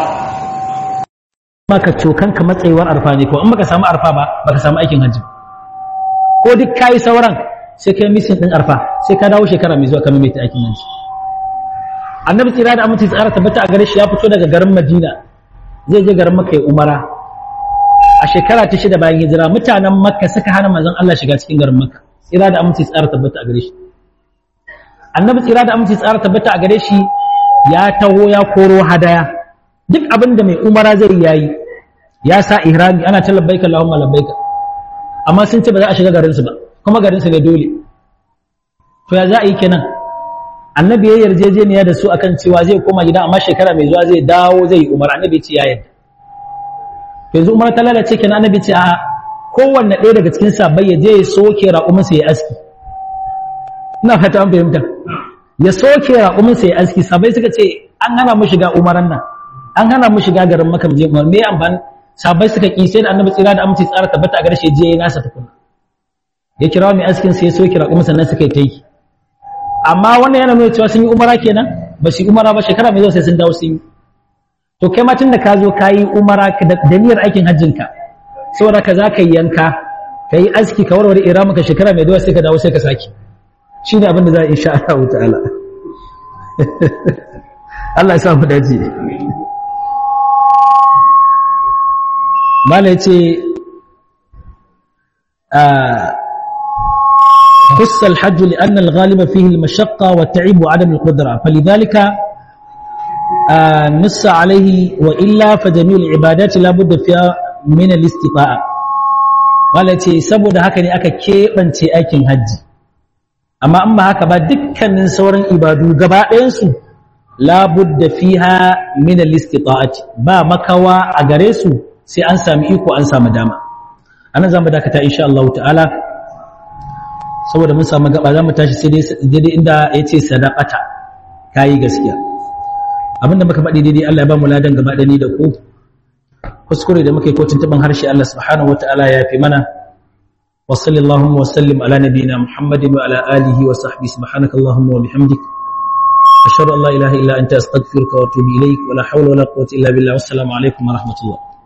maka cokan ka matsayuwar arfa ne ko in baka samu arfa ba baka samu aikin hajji ko duk kai sauran sai kai misin din arfa sai ka dawo shekara mai zuwa ka mimi ta aikin hajji annabi tsira da aminci tsara tabbata a gare shi ya fito daga garin Madina zai je garin Makka ya umara a shekara ta shida bayan hijira mutanen Makka suka hana manzon Allah shiga cikin garin Makka tsira da aminci tsara tabbata a gare shi annabi tsira da aminci tsara tabbata a gare shi ya taho ya koro hadaya duk abin da mai umara zai yayi ya sa ihrami ana ta labbaika Allahumma labbaika amma sun ce ba za a shiga garin su ba kuma garin su ne dole to ya za a yi kenan annabi ya yarjejeniya da su akan cewa zai koma gida amma shekara mai zuwa zai dawo zai yi umara annabi ce ya yarda yanzu umara ta lalace kenan annabi ce a kowanne ɗaya daga cikin sabai ya je ya soke raƙumin sa ya aski ina fata an fahimta ya soke raƙumin sa ya aski sabai suka ce an hana mu shiga umaran nan an hana mu shiga garin Makka je mu me amfani sabai suka ki sai da annabi tsira da aminci tsara tabbata a garshe je ya nasa tukuna ya kira mai askin sai ya soke raƙumin sannan suka yi taiki amma wannan yana nuna cewa sun yi umara kenan ba su yi umara ba shekara mai zuwa sai sun dawo sun yi to kai ma tun da ka zo ka yi umara da niyyar aikin hajjinka saboda ka za ka yi yanka ka yi aski ka warware iramu ka shekara mai zuwa sai ka dawo sai ka saki shi ne abin da za a insha Allah ta'ala Allah ya sa mu dace mala yace a خص الحج لأن الغالب فيه المشقة والتعب وعدم القدرة فلذلك نص عليه وإلا فجميع العبادات لا بد فيها من الاستطاعة والتي سبب هكذا أكا كيبانتي أيكين حج أما أما هكذا دكا من سورا إبادو قبائنسو لا بد فيها من الاستطاعة با مكوا أغريسو سي أنسى مئيكو أنسى مداما أنا زنب داكتا إن شاء الله تعالى saboda mun samu gaba za mu tashi sai dai inda ya ce sadaqata kayi gaskiya abinda muka faɗi daidai Allah ya ba mu ladan gaba da ni da ku kuskure da muka yi ko tuntuban harshe Allah subhanahu wataala ya fi mana wa sallallahu wa sallim ala nabiyyina Muhammadin wa ala alihi wa sahbihi subhanaka allahumma wa bihamdik ashhadu an la ilaha illa anta astaghfiruka wa atubu ilaik wa la hawla wa la quwwata illa billah wassalamu alaikum wa rahmatullah